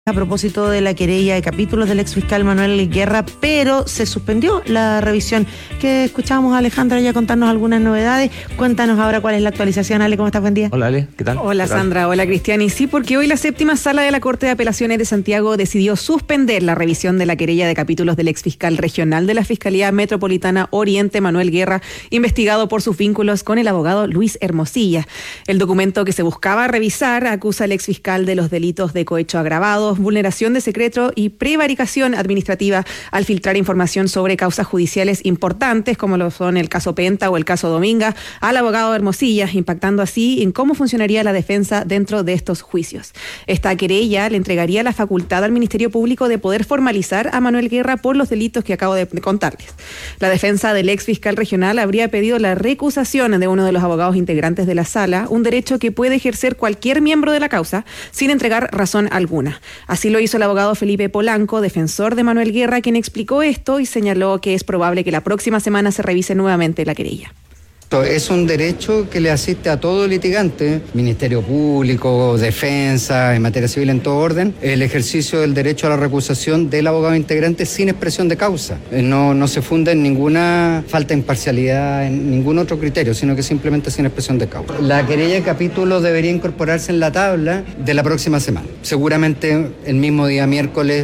A propósito de la querella de capítulos del exfiscal Manuel Guerra, pero se suspendió la revisión. Que escuchábamos a Alejandra ya contarnos algunas novedades. Cuéntanos ahora cuál es la actualización. Ale, ¿cómo estás? Buen día. Hola, Ale, ¿qué tal? Hola, Sandra. Hola, Cristian. Y sí, porque hoy la séptima sala de la Corte de Apelaciones de Santiago decidió suspender la revisión de la querella de capítulos del exfiscal regional de la Fiscalía Metropolitana Oriente, Manuel Guerra, investigado por sus vínculos con el abogado Luis Hermosilla. El documento que se buscaba revisar acusa al exfiscal de los delitos de cohecho agravado, vulneración de secreto y prevaricación administrativa al filtrar información sobre causas judiciales importantes como lo son el caso Penta o el caso Dominga al abogado Hermosilla, impactando así en cómo funcionaría la defensa dentro de estos juicios. Esta querella le entregaría la facultad al Ministerio Público de poder formalizar a Manuel Guerra por los delitos que acabo de contarles. La defensa del ex fiscal regional habría pedido la recusación de uno de los abogados integrantes de la sala, un derecho que puede ejercer cualquier miembro de la causa sin entregar razón alguna. Así lo hizo el abogado Felipe Polanco, defensor de Manuel Guerra, quien explicó esto y señaló que es probable que la próxima semana se revise nuevamente la querella. Es un derecho que le asiste a todo litigante, Ministerio Público, Defensa, en materia civil en todo orden, el ejercicio del derecho a la recusación del abogado integrante sin expresión de causa. No se funda en ninguna falta de imparcialidad, en ningún otro criterio, sino que simplemente sin expresión de causa. La querella de capítulo debería incorporarse en la tabla de la próxima semana, seguramente el mismo día miércoles.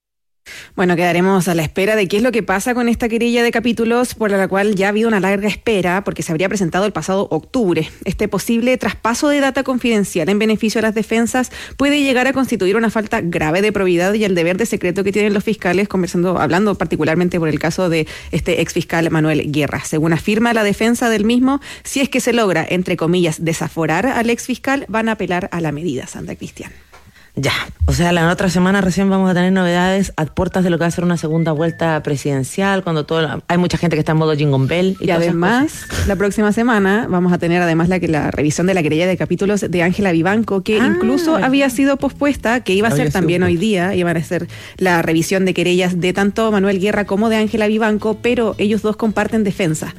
Bueno, quedaremos a la espera de qué es lo que pasa con esta querella de capítulos por la cual ya ha habido una larga espera porque se habría presentado el pasado octubre. Este posible traspaso de data confidencial en beneficio de las defensas puede llegar a constituir una falta grave de probidad y el deber de secreto que tienen los fiscales, hablando particularmente por el caso de este exfiscal Manuel Guerra. Según afirma la defensa del mismo, si es que se logra, entre comillas, desaforar al exfiscal, van a apelar a la medida, Sandra Cristian. Ya, o sea, la otra semana recién vamos a tener novedades a puertas de lo que va a ser una segunda vuelta presidencial, cuando hay mucha gente que está en modo Jingle Bell. Y además, la próxima semana vamos a tener además la revisión de la querella de capítulos de Ángela Vivanco, que incluso había sido pospuesta, que iba a ser también hoy día, iban a ser la revisión de querellas de tanto Manuel Guerra como de Ángela Vivanco, pero ellos dos comparten defensa.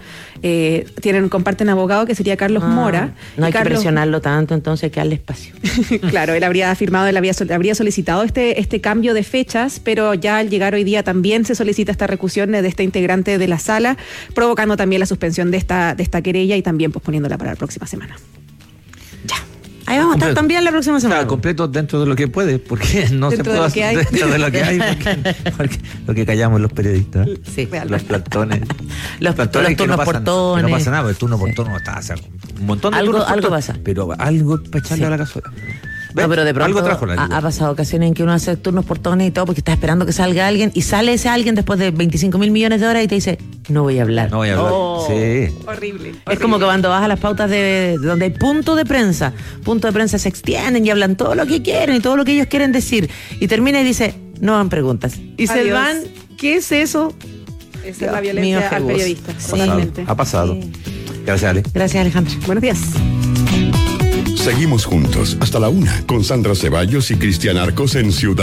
Comparten abogado, que sería Carlos Mora. No hay que presionarlo tanto, entonces hay que darle espacio. Claro, él habría afirmado, habría solicitado este cambio de fechas, pero ya al llegar hoy día también se solicita esta recusión de este integrante de la sala, provocando también la suspensión de esta querella y también posponiéndola para la próxima semana. Ya. Ahí vamos a estar también la próxima semana. Claro, completo dentro de lo que puede, porque no se puede hacer dentro de lo que hay, porque lo que callamos los periodistas. Sí, los plantones. Los turnos por tones. No pasa nada, porque el turno por tono está a hacer un montón de turnos. Algo pasa. Pero algo para echarle a la cazuela. No, pero de pronto algo ha pasado ocasiones en que uno hace turnos por tones y todo porque está esperando que salga alguien y sale ese alguien después de 25.000 millones de horas y te dice, no voy a hablar. No voy a hablar. Sí. Horrible. Es como que cuando vas a las pautas de donde hay puntos de prensa se extienden y hablan todo lo que quieren y todo lo que ellos quieren decir. Y termina y dice, no hagan preguntas. Y Adiós. Se van, ¿qué es eso? Esa es la violencia al periodista. Totalmente. Ha pasado. Sí. Gracias, Ale. Gracias, Alejandra. Buenos días. Seguimos juntos hasta la 1 con Sandra Ceballos y Cristian Arcos en Ciudad